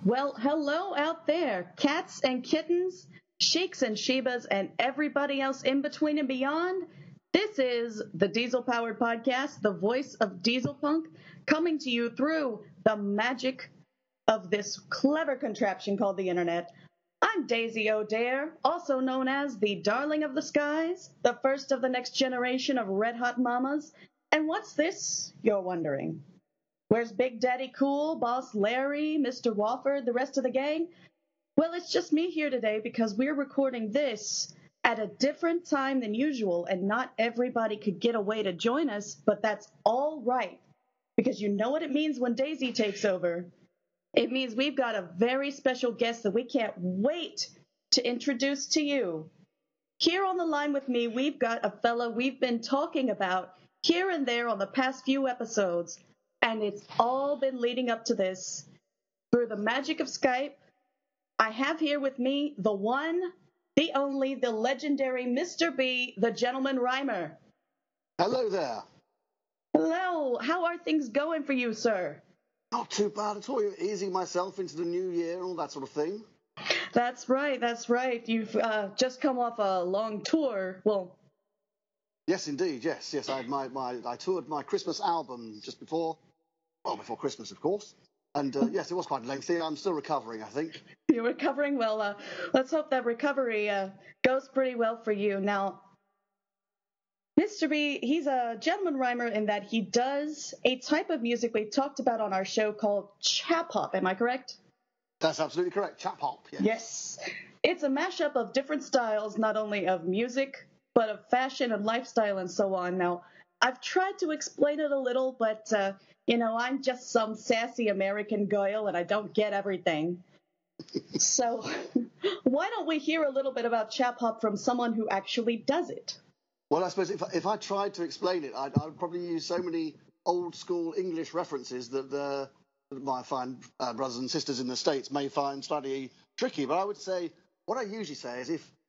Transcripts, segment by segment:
Well, hello out there, cats and kittens, sheiks and shebas, and everybody else in between and beyond. This is the Diesel Powered Podcast, the voice of Diesel Punk, coming to you through the magic of this clever contraption called the Internet. I'm Daisy O'Dare, also known as the Darling of the Skies, the first of the next generation of Red Hot Mamas. And what's this, you're wondering? Where's Big Daddy Cool, Boss Larry, Mr. Wofford, the rest of the gang? Well, it's just me here today because we're recording this at a different time than usual, and not everybody could get away to join us, but that's all right, because you know what it means when Daisy takes over. It means we've got a very special guest that we can't wait to introduce to you. Here on the line with me, we've got a fellow we've been talking about here and there on the past few episodes. And it's all been leading up to this. Through the magic of Skype, I have here with me the one, the only, the legendary Mr. B, the gentleman rhymer. Hello there. Hello. How are things going for you, sir? Not too bad at all. Easing myself into the new year and all that sort of thing. That's right. That's right. You've just come off a long tour. Well, yes, indeed. Yes. I toured my Christmas album just before Christmas, of course. And yes, it was quite lengthy. I'm still recovering, I think. You're recovering? Well, let's hope that recovery goes pretty well for you. Now, Mr. B, he's a gentleman rhymer in that he does a type of music we've talked about on our show called chap hop. Am I correct? That's absolutely correct. Chap hop, yes. Yes. It's a mashup of different styles, not only of music, but of fashion and lifestyle and so on. Now, I've tried to explain it a little, but, I'm just some sassy American girl and I don't get everything. So why don't we hear a little bit about chap hop from someone who actually does it? Well, I suppose if I tried to explain it, I'd probably use so many old school English references that my fine brothers and sisters in the States may find slightly tricky. But I would say, what I usually say is if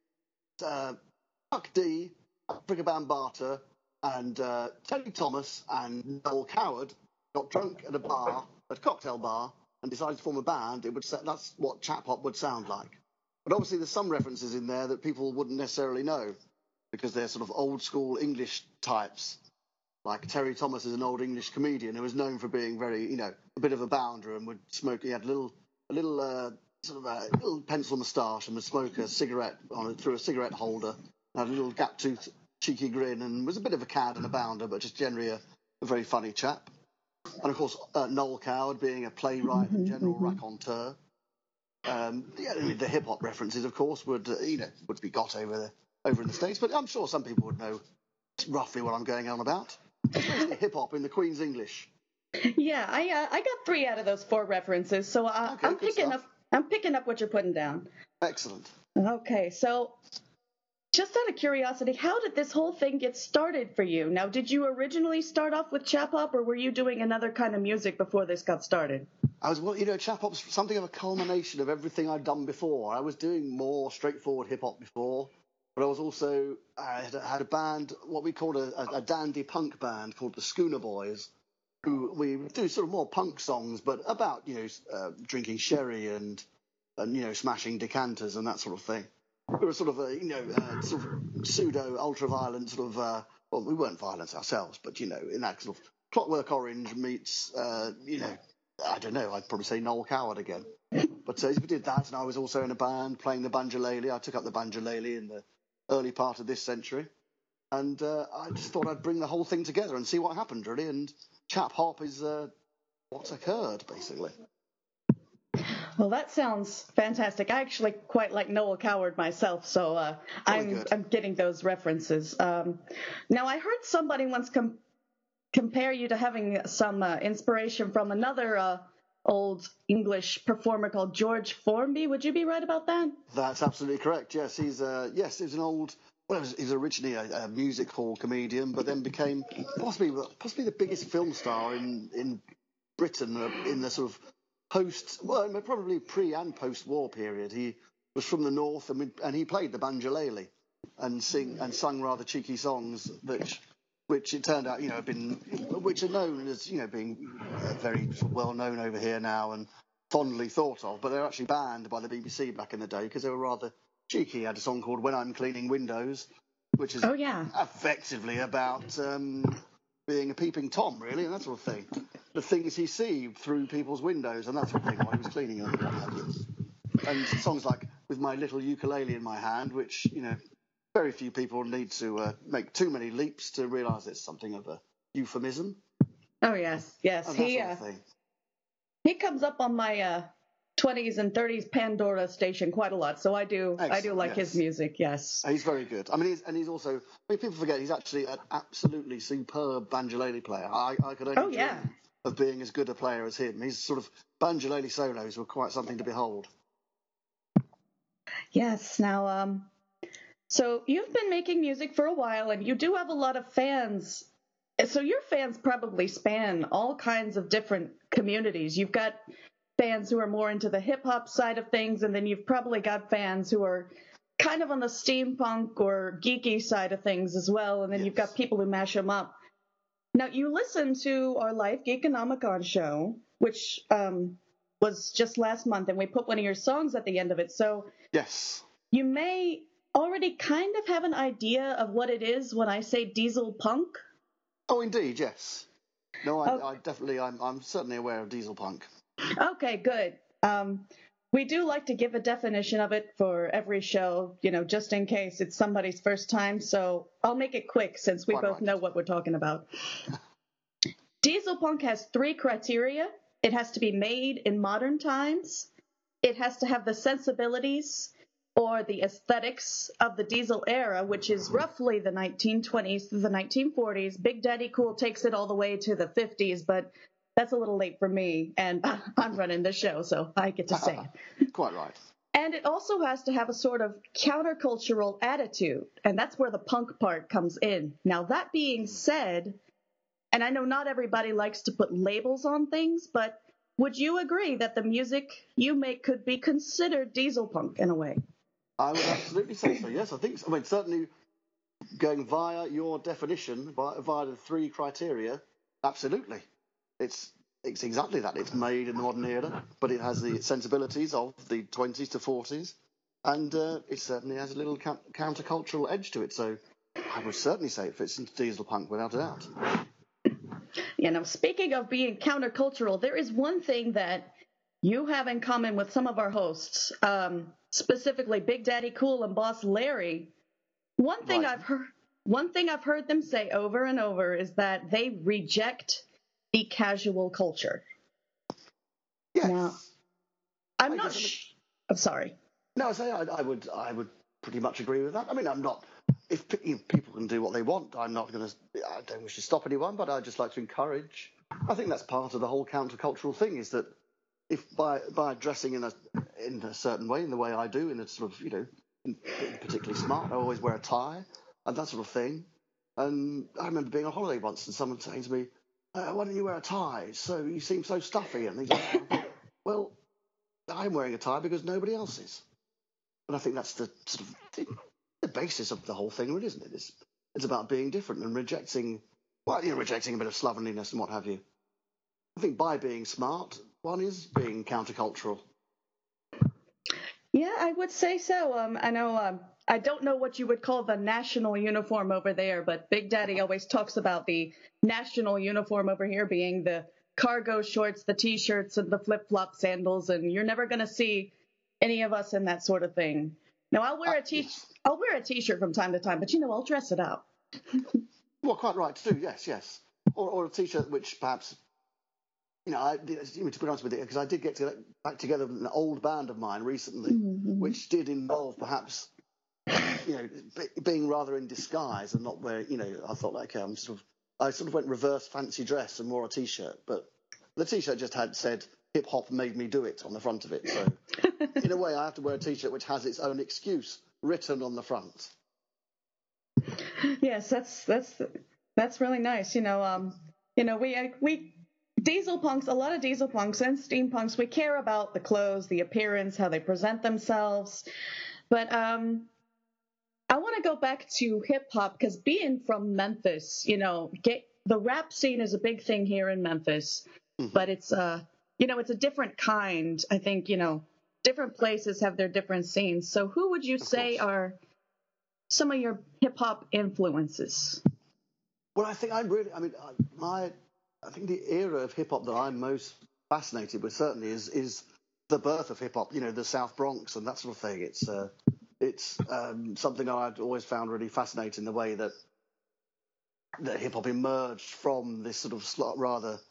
Chuck D, Afrika Bambaataa, and Terry Thomas and Noel Coward got drunk at a cocktail bar, and decided to form a band, that's what chap hop would sound like. But obviously there's some references in there that people wouldn't necessarily know, because they're sort of old school English types. Like Terry Thomas is an old English comedian who was known for being very, a bit of a bounder and would smoke. He had a little pencil moustache and would smoke a cigarette through a cigarette holder. Had a little gap-toothed cheeky grin and was a bit of a cad and a bounder, but just generally a very funny chap. And of course, Noel Coward being a playwright and general raconteur. The hip hop references, of course, would be got over in the States, but I'm sure some people would know roughly what I'm going on about. It's basically hip hop in the Queen's English. Yeah, I got 3 out of those 4 references, so okay, I'm picking up what you're putting down. Excellent. Okay, so just out of curiosity, how did this whole thing get started for you? Now, did you originally start off with chap hop, or were you doing another kind of music before this got started? Chap hop's something of a culmination of everything I'd done before. I was doing more straightforward hip hop before, but I was also had a band, what we called a dandy punk band called the Schooner Boys, who we do sort of more punk songs, but about drinking sherry and smashing decanters and that sort of thing. We were sort of sort of pseudo ultra-violent sort of well, we weren't violent ourselves, but in that sort of Clockwork Orange meets I don't know, I'd probably say Noel Coward again. But we did that, and I was also in a band playing the banjolele. I took up the banjolele in the early part of this century, and I just thought I'd bring the whole thing together and see what happened, really. And chap hop is what's occurred, basically. Well, that sounds fantastic. I actually quite like Noel Coward myself, so I'm getting those references. Now, I heard somebody once compare you to having some inspiration from another old English performer called George Formby. Would you be right about that? That's absolutely correct. Yes, he's an old. Well, he was originally a music hall comedian, but then became possibly the biggest film star in Britain in the sort of probably pre and post-war period. He was from the north, and he played the banjolele and sung rather cheeky songs which it turned out, which are known as, being very well known over here now, and fondly thought of, but they were actually banned by the BBC back in the day because they were rather cheeky. He had a song called When I'm Cleaning Windows, which is effectively about being a peeping Tom, really, and that sort of thing. The things he see through people's windows and that sort of thing while he was cleaning them and what have you. And songs like With My Little Ukulele in My Hand, which, very few people need to make too many leaps to realise it's something of a euphemism. Oh, yes. And that sort of thing. He comes up on my 20s and 30s Pandora station quite a lot, so I do like his music, yes. He's very good. I mean, he's also, people forget he's actually an absolutely superb banjolele player. I could only dream of being as good a player as him. His sort of banjolele solos were quite something to behold. Yes. Now, so you've been making music for a while, and you do have a lot of fans. So your fans probably span all kinds of different communities. You've got fans who are more into the hip-hop side of things, and then you've probably got fans who are kind of on the steampunk or geeky side of things as well, and then you've got people who mash them up. Now, you listen to our live Geekonomicon show, which was just last month, and we put one of your songs at the end of it. So yes, you may already kind of have an idea of what it is when I say diesel punk. Oh, indeed, yes. No, I definitely, I'm certainly aware of diesel punk. Okay, good. We do like to give a definition of it for every show, just in case it's somebody's first time. So I'll make it quick since we both know what we're talking about. Diesel punk has 3 criteria. It has to be made in modern times. It has to have the sensibilities or the aesthetics of the diesel era, which is roughly the 1920s to the 1940s. Big Daddy Cool takes it all the way to the 50s, but that's a little late for me, and I'm running the show, so I get to say it. Quite right. And it also has to have a sort of countercultural attitude, and that's where the punk part comes in. Now, that being said, and I know not everybody likes to put labels on things, but would you agree that the music you make could be considered diesel punk in a way? I would absolutely say so, yes. I think so. I mean, certainly going via your definition, via the 3 criteria, absolutely. It's exactly that. It's made in the modern era, but it has the sensibilities of the 20s to 40s, and it certainly has a little countercultural edge to it. So I would certainly say it fits into diesel punk without a doubt. Now, speaking of being countercultural, there is one thing that you have in common with some of our hosts, specifically Big Daddy Cool and Boss Larry. One thing I've heard them say over and over is that they reject the casual culture. Yes. Now, I'm not. I'm sorry. No, I would pretty much agree with that. I mean, I'm not. If people can do what they want, I don't wish to stop anyone, but I'd just like to encourage. I think that's part of the whole countercultural thing, is that if by dressing in a certain way, in the way I do, in a sort of particularly smart, I always wear a tie and that sort of thing. And I remember being on holiday once and someone saying to me, "Why don't you wear a tie? So you seem so stuffy," and things like that. Well, I'm wearing a tie because nobody else is, and I think that's the sort of the basis of the whole thing, really, isn't it? It's about being different and rejecting a bit of slovenliness and what have you. I think by being smart, one is being countercultural. Yeah, I would say so. I know. I don't know what you would call the national uniform over there, but Big Daddy always talks about the national uniform over here being the cargo shorts, the T-shirts, and the flip-flop sandals, and you're never going to see any of us in that sort of thing. Now, I'll wear a T-shirt from time to time, but I'll dress it up. Well, quite right to do. Yes, or a T-shirt which perhaps. To be honest with you, because I did get back together with an old band of mine recently, which did involve perhaps, being rather in disguise and not wearing, I thought, okay, I sort of went reverse fancy dress and wore a T-shirt, but the T-shirt just had said hip hop made me do it on the front of it. So in a way, I have to wear a T-shirt which has its own excuse written on the front. Yes, that's really nice. We diesel punks, a lot of diesel punks and steampunks, we care about the clothes, the appearance, how they present themselves. But I want to go back to hip hop because being from Memphis, the rap scene is a big thing here in Memphis, but it's it's a different kind. I think, different places have their different scenes. So who would you say are some of your hip hop influences? Well, I think I think the era of hip hop that I'm most fascinated with certainly is the birth of hip hop. The South Bronx and that sort of thing. It's something I'd always found really fascinating, the way that hip hop emerged from this sort of rather,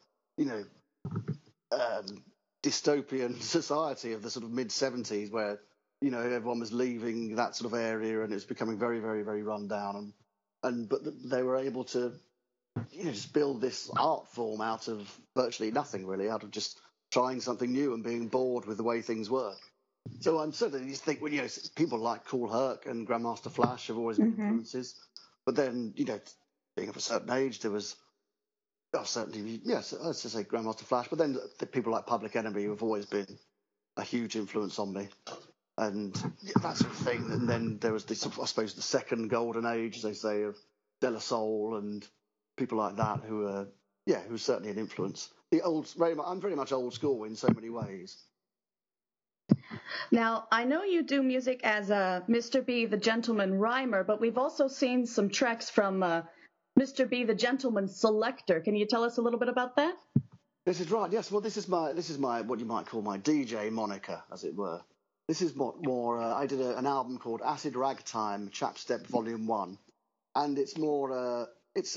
dystopian society of the sort of mid '70s, where everyone was leaving that sort of area and it was becoming very, very, very run down, but they were able to just build this art form out of virtually nothing, really, out of just trying something new and being bored with the way things were. So I'm certainly just think people like Kool Herc and Grandmaster Flash have always been influences, but then being of a certain age, there was certainly, yes, let's just say Grandmaster Flash, but then the people like Public Enemy have always been a huge influence on me, and that sort of thing. And then there was I suppose, the second golden age, as they say, of De La Soul and people like that who are certainly an influence. I'm very much old school in so many ways. Now, I know you do music as Mr. B, the Gentleman Rhymer, but we've also seen some tracks from Mr. B, the Gentleman Selector. Can you tell us a little bit about that? This is right. Yes. Well, this is my what you might call my DJ moniker, as it were. This is more. I did an album called Acid Ragtime Chapstep Volume 1, and it's more.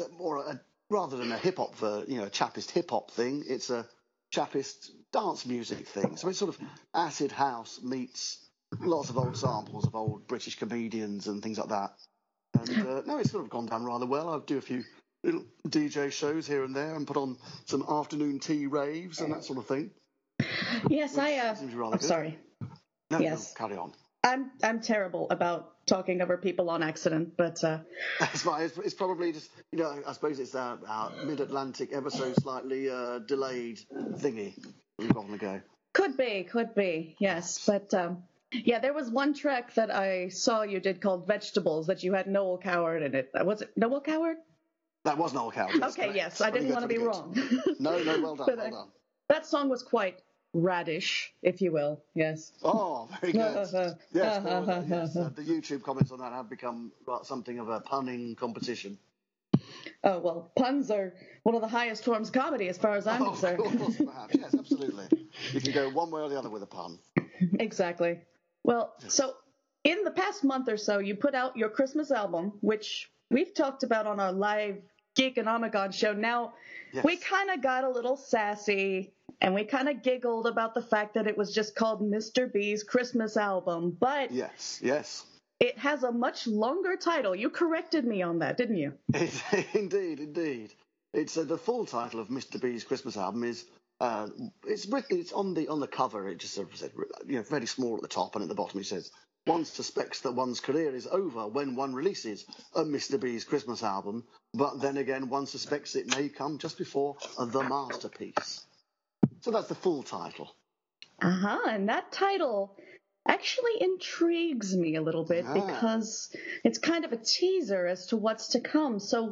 Rather than a hip hop, Chappist hip hop thing. It's a Chappist dance music thing. So it's sort of acid house meets lots of old samples of old British comedians and things like that. And it's sort of gone down rather well. I do a few little DJ shows here and there and put on some afternoon tea raves and that sort of thing. Yes, seems rather good. Sorry. No, yes. No, carry on. I'm terrible about talking over people on accident, but it's fine. It's probably just I suppose it's our mid-Atlantic ever so slightly delayed thingy we've got on the go. Could be, yes. But there was one track that I saw you did called Vegetables that you had Noel Coward in it. Was it Noel Coward? That was Noel Coward. Yes, okay, yes. I didn't want to be wrong. No, well done, well done. That song was quite radish, if you will. Yes. Oh, very good. yes, the YouTube comments on that have become something of a punning competition. Oh, well, puns are one of the highest forms of comedy as far as I'm concerned. Of course, perhaps. Yes, absolutely. You can go one way or the other with a pun. Exactly. Well, so in the past month or so, you put out your Christmas album, which we've talked about on our live Geekonomicon show. Now, we kind of got a little sassy, and we kind of giggled about the fact that it was just called Mr. B's Christmas album. But yes. It has a much longer title. You corrected me on that, didn't you? Indeed. It's the full title of Mr. B's Christmas album is it's written. It's on the cover. It just sort of said, very small at the top, and at the bottom it says, "One suspects that one's career is over when one releases a Mr. B's Christmas album, but then again, one suspects it may come just before the masterpiece." So that's the full title. And that title actually intrigues me a little bit because it's kind of a teaser as to what's to come. So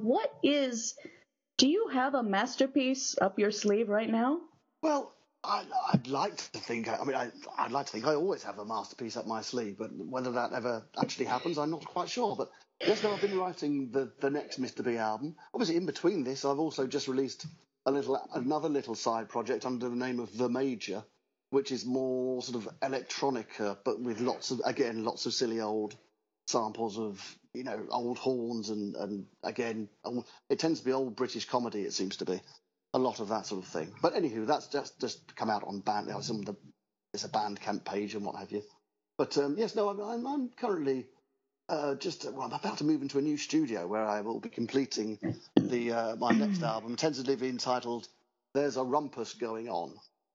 do you have a masterpiece up your sleeve right now? Well, I'd like to think, I'd like to think I always have a masterpiece up my sleeve, but whether that ever actually happens, I'm not quite sure. But yes, I've been writing the next Mr. B album. Obviously, in between this, I've also just released another little side project under the name of The Major, which is more sort of electronica, but with lots of silly old samples of, old horns and again, it tends to be old British comedy, it seems to be. A lot of that sort of thing. But anywho, that's just come out on band. It's a Bandcamp page and what have you. But I'm currently I'm about to move into a new studio where I will be completing my next album, tentatively entitled "There's a Rumpus Going On."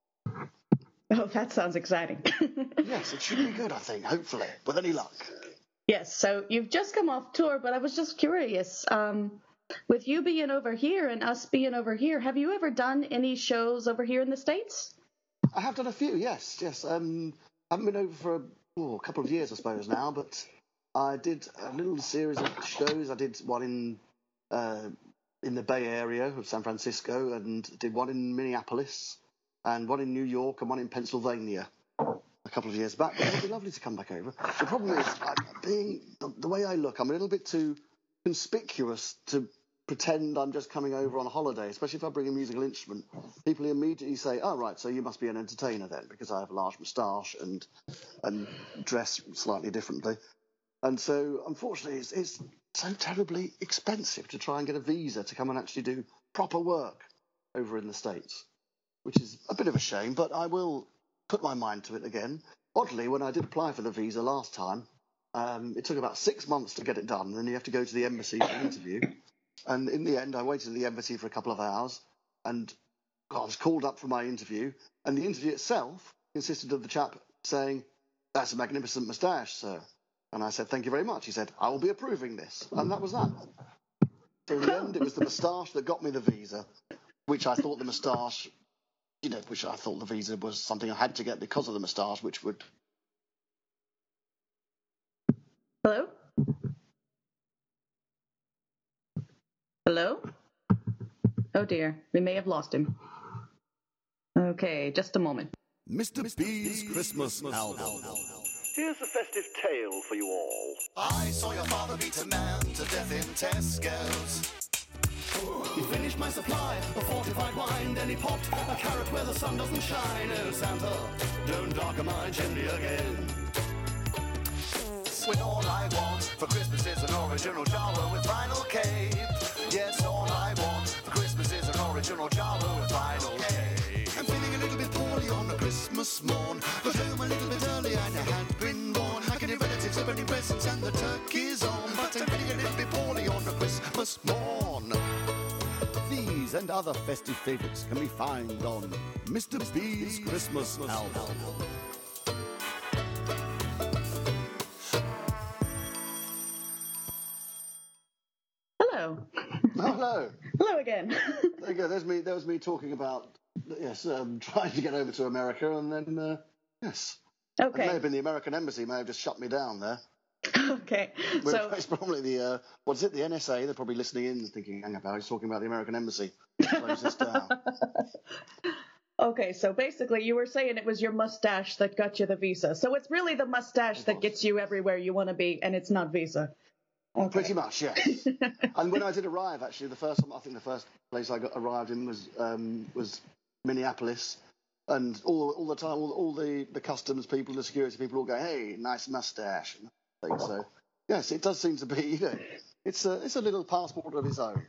Oh, that sounds exciting. Yes, it should be good, I think, hopefully, with any luck. Yes, so you've just come off tour, but I was just curious. With you being over here and us being over here, have you ever done any shows over here in the States? I have done a few, yes. I haven't been over for a couple of years, I suppose, now, but I did a little series of shows. I did one in the Bay Area of San Francisco and did one in Minneapolis. and one in New York and one in Pennsylvania a couple of years back. But it would be lovely to come back over. The problem is, being the way I look, I'm a little bit too conspicuous to pretend I'm just coming over on a holiday, especially if I bring a musical instrument. People immediately say, oh, right, so you must be an entertainer then, because I have a large moustache and dress slightly differently. And so, unfortunately, it's so terribly expensive to try and get a visa to come and actually do proper work over in the States, which is a bit of a shame, but I will put my mind to it again. Oddly, when I did apply for the visa last time, it took about 6 months to get it done, and then you have to go to the embassy for an interview. And in the end, I waited at the embassy for a couple of hours, and I was called up for my interview, and the interview itself consisted of the chap saying, "That's a magnificent moustache, sir." And I said, "Thank you very much." He said, "I will be approving this." And that was that. So in the end, it was the moustache that got me the visa, which I thought the moustache, which I thought the visa was something I had to get because of the moustache, which would... Hello? Hello? Oh dear, we may have lost him. Okay, just a moment. Mr. B's Christmas album. Here's a festive tale for you all. I saw your father beat a man to death in Tesco's. He finished my supply of fortified wine, then he popped a carrot where the sun doesn't shine. Oh, Santa, don't darken my chimney again. When all I want for Christmas is an original Jawa with vinyl cape. Yes, all I want for Christmas is an original Jawa with vinyl cape. I'm feeling a little bit poorly on a Christmas morn. Got home a little bit early and I had been born. I can hear relatives opening presents and the turkey's on. But I'm feeling a little bit poorly on a Christmas morn. These and other festive favourites can be found on Mr. B's Christmas album. Hello. Hello. Hello again. There you go. There was me talking about, trying to get over to America, and then, yes. Okay. It may have been the American Embassy may have just shut me down there. Okay. So It's probably the, what's it, the NSA? They're probably listening in and thinking, hang about, he's talking about the American Embassy. Close this down. Okay, so basically you were saying it was your mustache that got you the visa. So it's really the mustache that gets you everywhere you want to be, and it's not visa. Okay. Pretty much, yes. And when I did arrive, actually, the first place I arrived in was Minneapolis, and all the time, all the customs people, the security people, all go, "Hey, nice mustache," and things. So yes, it does seem to be. It's a little passport of its own.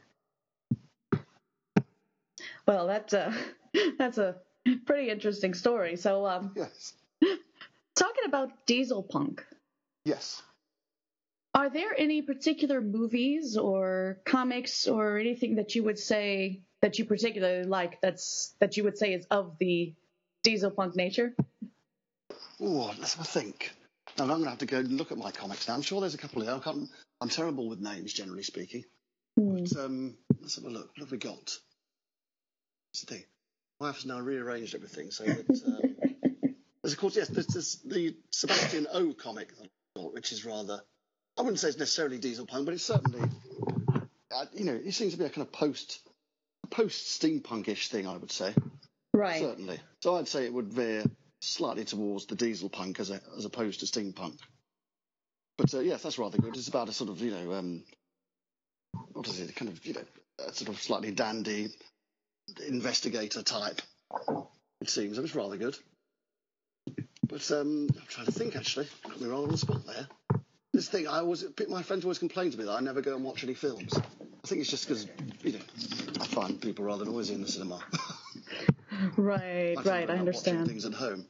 Well, that's a pretty interesting story. So Yes. Talking about diesel punk. Yes. Are there any particular movies or comics or anything that you would say that you particularly like that you would say is of the diesel punk nature? Oh, let's have a think. Now, I'm going to have to go and look at my comics now. I'm sure there's a couple here. I'm terrible with names, generally speaking. But let's have a look. What have we got? That's the thing. My wife's now rearranged everything so that there's, of course, yes, there's the Sebastian O comic that I got, which is rather... I wouldn't say it's necessarily diesel punk, but it's certainly, it seems to be a kind of post-steampunkish thing, I would say. Right. Certainly. So I'd say it would veer slightly towards the diesel punk as opposed to steampunk. But yes, that's rather good. It's about a sort of, what is it? Kind of, a sort of slightly dandy investigator type. It seems. It was rather good. But I'm trying to think, actually. Got me rather on the spot there. This thing, my friends always complain to me that I never go and watch any films. I think it's just because, I find people rather noisy in the cinema. Right, I understand. Watching things at home.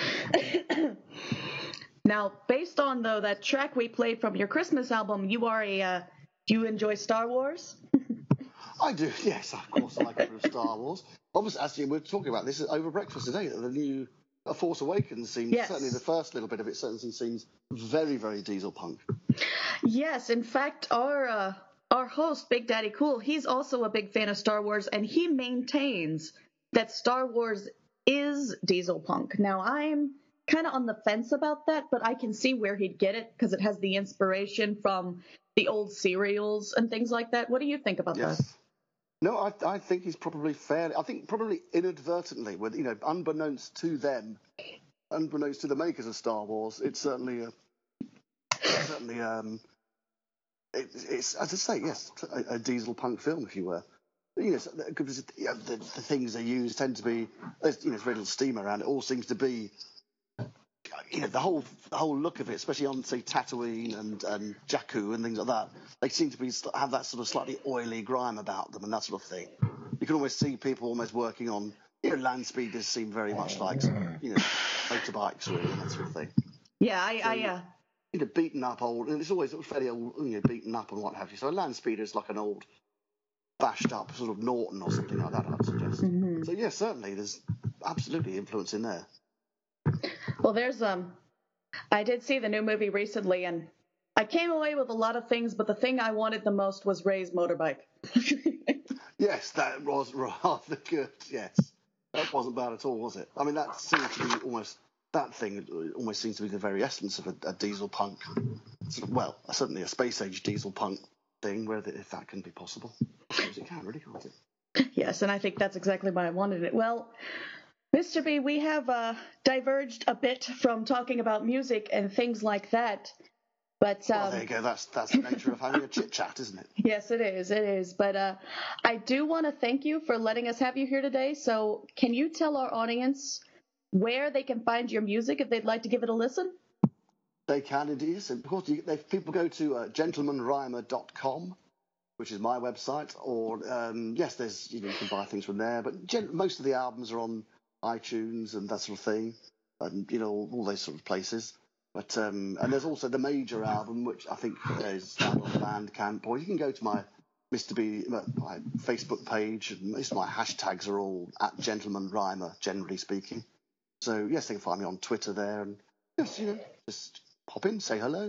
Now, based on, though, that track we played from your Christmas album, do you enjoy Star Wars? I do, yes, of course I like a bit of Star Wars. Obviously, actually, we're talking about this over breakfast today, the new A Force Awakens seems, yes. Certainly the first little bit of it certainly seems very, very diesel punk. Yes, in fact, our host, Big Daddy Cool, he's also a big fan of Star Wars, and he maintains that Star Wars is diesel punk. Now, I'm kind of on the fence about that, but I can see where he'd get it because it has the inspiration from the old serials and things like that. What do you think about that? No, I think he's probably fair. I think probably inadvertently, with unbeknownst to them, unbeknownst to the makers of Star Wars, it's certainly it's as I say, yes, a diesel punk film, if you were. Because the things they use tend to be there's very little steam around. It all seems to be the whole look of it, especially on say Tatooine and Jakku and things like that. They seem to have that sort of slightly oily grime about them and that sort of thing. You can almost see people almost working on land speeders seem very much like motorbikes really and that sort of thing. Yeah, beaten up old, and it's always fairly old, beaten up and what have you. So a land speeder is like an old, bashed up sort of Norton or something like that, I'd suggest. Mm-hmm. So yeah, certainly there's absolutely influence in there. Well, there's I did see the new movie recently, and I came away with a lot of things, but the thing I wanted the most was Rey's motorbike. Yes, that was rather good. Yes, that wasn't bad at all, was it? I mean, that seems to be almost. That thing almost seems to be the very essence of a diesel punk, certainly a space age diesel punk thing, if that can be possible. I suppose it can, really, can't it? Yes, and I think that's exactly why I wanted it. Well, Mr. B, we have diverged a bit from talking about music and things like that. But there you go. That's the nature of having a chit chat, isn't it? Yes, it is. It is. But I do want to thank you for letting us have you here today. So can you tell our audience where they can find your music if they'd like to give it a listen? They can indeed. Of course, people go to gentlemanrhymer.com, which is my website, or there's you can buy things from there. But most of the albums are on iTunes and that sort of thing, and all those sort of places. But and there's also the major album, which I think is found on Bandcamp, or you can go to my Mr. B my Facebook page, and most of my hashtags are all at Gentleman Rhymer, generally speaking. So yes, they can find me on Twitter there, and just pop in, say hello.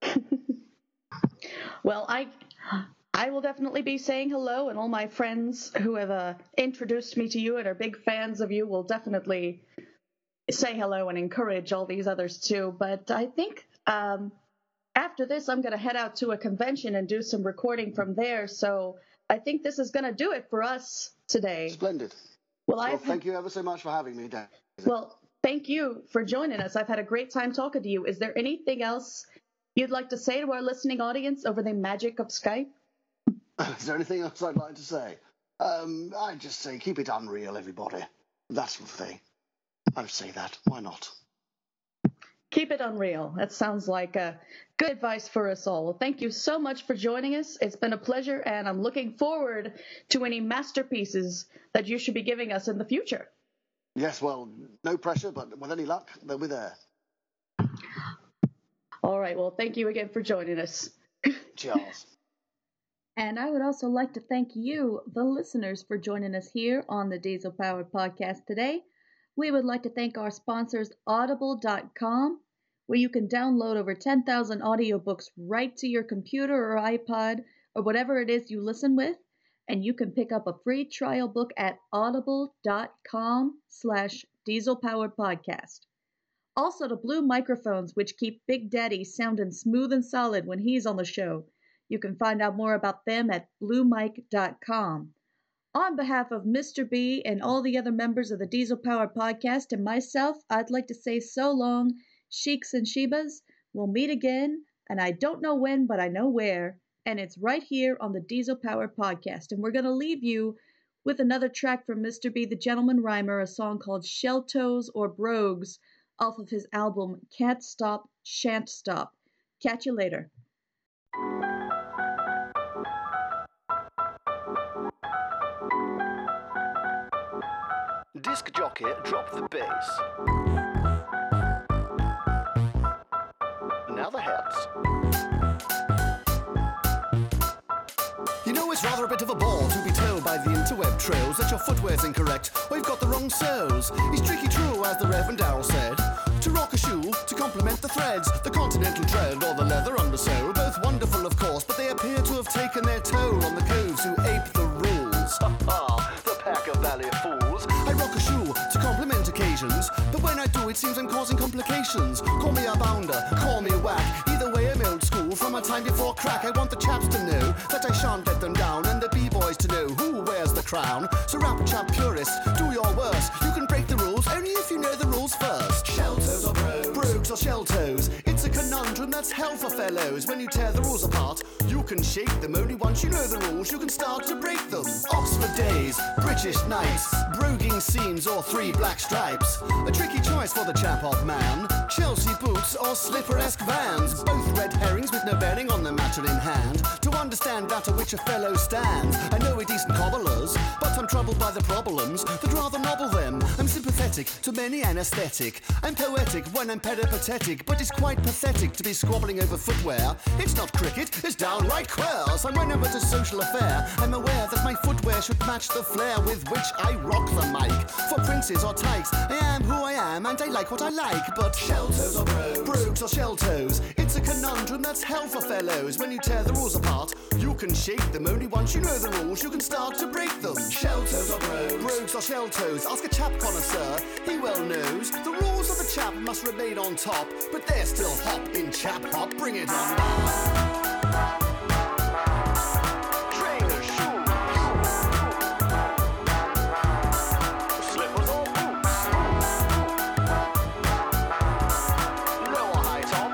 Well, I will definitely be saying hello, and all my friends who have introduced me to you and are big fans of you will definitely say hello and encourage all these others too. But I think after this, I'm going to head out to a convention and do some recording from there. So I think this is going to do it for us today. Splendid. Well, thank you ever so much for having me, Dan. Well, thank you for joining us. I've had a great time talking to you. Is there anything else you'd like to say to our listening audience over the magic of Skype? Is there anything else I'd like to say? I'd just say keep it unreal, everybody. That sort of thing. I'd say that. Why not? Keep it unreal. That sounds like good advice for us all. Well, thank you so much for joining us. It's been a pleasure, and I'm looking forward to any masterpieces that you should be giving us in the future. Yes, well, no pressure, but with any luck, they'll be there. All right, well, thank you again for joining us. Cheers. And I would also like to thank you, the listeners, for joining us here on the Diesel Powered Podcast today. We would like to thank our sponsors, Audible.com, where you can download over 10,000 audiobooks right to your computer or iPod or whatever it is you listen with. And you can pick up a free trial book at audible.com/dieselpoweredpodcast. Also to Blue Microphones, which keep Big Daddy sounding smooth and solid when he's on the show. You can find out more about them at bluemic.com. On behalf of Mr. B and all the other members of the Diesel Powered Podcast and myself, I'd like to say so long, Sheiks and Shebas. We'll meet again, and I don't know when, but I know where. And it's right here on the Diesel Powered Podcast. And we're going to leave you with another track from Mr. B, the Gentleman Rhymer, a song called Shell Toes or Brogues off of his album Can't Stop, Shan't Stop. Catch you later. Disc jockey, drop the bass. Now the heads. You know it's rather a bit of a bore to be told by the interweb trails that your footwear's incorrect or you've got the wrong soles. It's tricky true, as the Reverend Darrell said. To rock a shoe, to complement the threads, the continental tread or the leather undersole. Both wonderful, of course, but they appear to have taken their toll on the coves who ape the rules. Ha ha, the pack of valley fools. I rock a shoe to complement occasions, but when I do, it seems I'm causing complications. Call me a bounder, call me a whack. Either way, I'm old school from a time before crack. I want the chaps to know that I shan't let them down, and the b-boys to know who, where, crown. So rap chap purist, do your worst. You can break the rules only if you know the rules first. Shell-toes or brogues or shell-toes. It's a conundrum that's hell for fellows. When you tear the rules apart, you can shake them. Only once you know the rules, you can start to break them. Oxford days, British nights, broguing scenes or 3 black stripes. A tricky choice for the chap-hop man. Chelsea boots or slipper-esque Vans. Both red herrings with no bearing on the matter in hand. To understand that to which a fellow stands. I know we're decent cobblers, but I'm troubled by the problems that rather nobble them. I'm sympathetic to many anesthetic. I'm poetic when I'm peripatetic, but it's quite pathetic to be squabbling over footwear. It's not cricket, it's downright queers. And when I'm at a social affair, I'm aware that my footwear should match the flair with which I rock the mic. For princes or tykes, I am who I am and I like what I like. But shell-toes or brogues or shell-toes, it's a conundrum that's hell for fellows. When you tear the rules apart, you can shake them. Only once you know the rules, you can start to break them. Shell-toes or brogues or shell-toes, ask a chap connoisseur, he well knows. The rules of the chap must remain on top, but they're still hop in chap hop, bring it on. Trainers, shoes, slippers or boots, lower high top,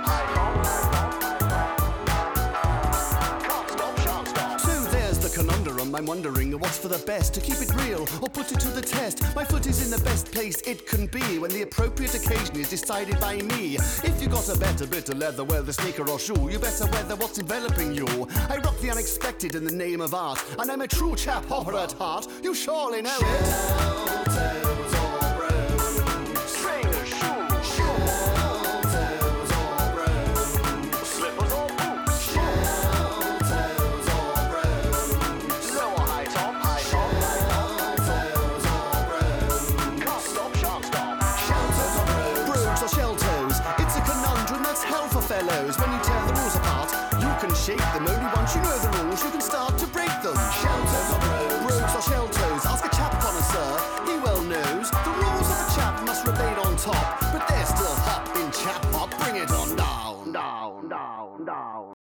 can't stop, shan't stop. So there's the conundrum, I'm wondering what's for the best, to keep it real or put it to the test. My foot is in the best place it can be when the appropriate occasion is decided by me. If you got a better bit of leather, whether sneaker or shoe, you better weather what's enveloping you. I rock the unexpected in the name of art, and I'm a true chap hopper at heart. You surely know it. Shell-toes or brogues, trainers, shoes, shell-toes or brogues, slippers or boots, shell-toes or brogues, lower high top, shell-toes or brogues, can't stop, shan't stop, shell-toes or Brogues or shell-toes, it's a conundrum that's hell for fellows. When you tear the rules apart, you can shake them. Only once you know the rules, you can start to break them. shell-toes or Brogues or shell-toes, ask a chap connoisseur, he well knows. The rules of the chap must remain on top, but they're still hop in chap hop, bring it on down. down, down, down.